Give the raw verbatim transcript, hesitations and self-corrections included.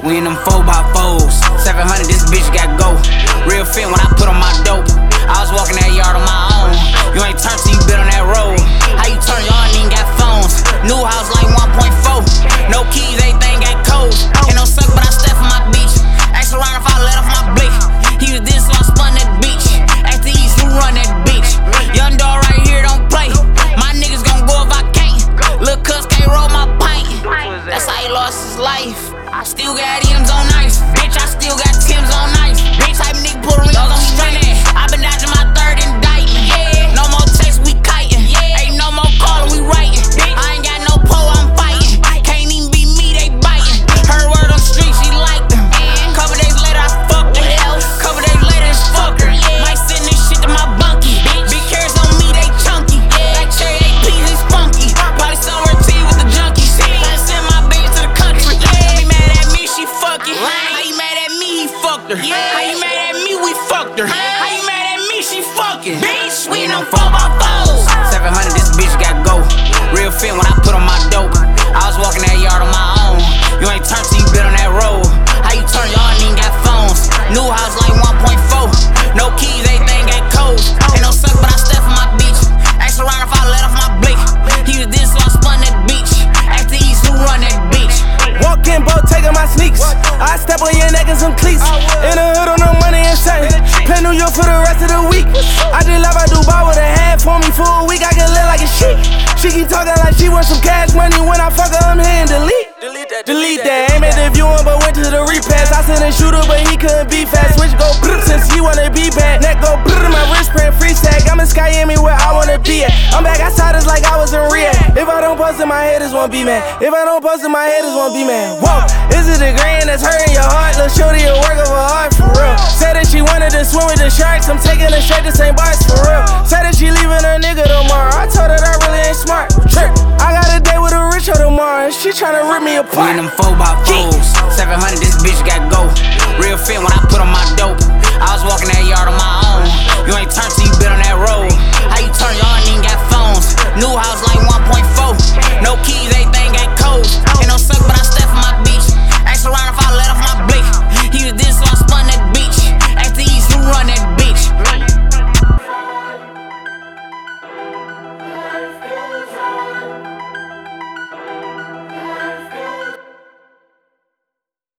We in them four by fours. seven hundred, this bitch got go. Real fit when I put on my dope. I was walking that yard on my own. You ain't turned till you been on that road. How you turn? Y'all ain't even got phones. New house like one point four. No keys, everything got codes. Ain't no suck, but I step for my beach. Ask around if I let off my blick. He was this, so I spun that beach. At the east, who run that beach? Young dog right here don't play. My niggas gon' go if I can't. Lil' cuz can't roll my pint. That's how he lost his life. I still got M's on ice. Bitch, I still got Tim's on ice. Bitch, type nigga put rings on straight. I been dodging my third indictment. Yeah. No more text, we kiting. Yeah. Ain't no more calling, we writing. I ain't got no pole, I'm fighting. Can't even be me, they biting. Heard word on the street, she liked them. Couple days later, I fucked her. Couple days later, it's fuck her. Might send this shit to my bunkie. Big carrots on me, they chunky. Like cherry A Ps, they spunky. Probably somewhere T with the junkies. Tryna send my bitch to the country. How you mad at me, she fucking. How you mad at me, he fucked her. How you mad at me, we fucked her. How you mad at me, she fucking. Bitch, we in them four by fours. seven hundred, this bitch got go. Real fit when I put on my dope. I was walking that yard on my own. You ain't turned till you been on that road. How you turn? Y'all ain't even got phones. New house like one point four. No keys, everything got codes. Ain't no suck, but I step for my beach. Ask around if I let off my blick. He was this, so I spun that beach. At the east, who run that beach? Walk in, boat, taking my sneaks. I step on your neck and some cleats. In the hood on no money and something. Play New York for the rest of the week. I just love I Dubai with a hand for me for a week. I can live like a sheik. She keep talking like she wants some cash money. When I fuck her, I'm hitting delete. Delete that, delete that. Aim at the viewing, but went to the repass. I sent a shooter, but he couldn't be fast. Switch go brr, since he wanna be back. Neck go brr, my wrist print free tag. I'm in Miami where I wanna be at. I'm back outside, it's like I was in Riyadh. If I don't bust in my head, it's won't be mad. If I don't bust in my head, it's won't be mad. Whoa, is it the grain that's hurting your heart? Lil' shorty, a work of her heart for real. Said that she wanted to swim with the sharks. I'm taking her straight to Saint Bart's for real. Said that she leaving her nigga tomorrow. I told her that really ain't smart. Trip. I got a date with a Richard tomorrow, and she tryna rip me apart. We in them four by fours. seven hundred.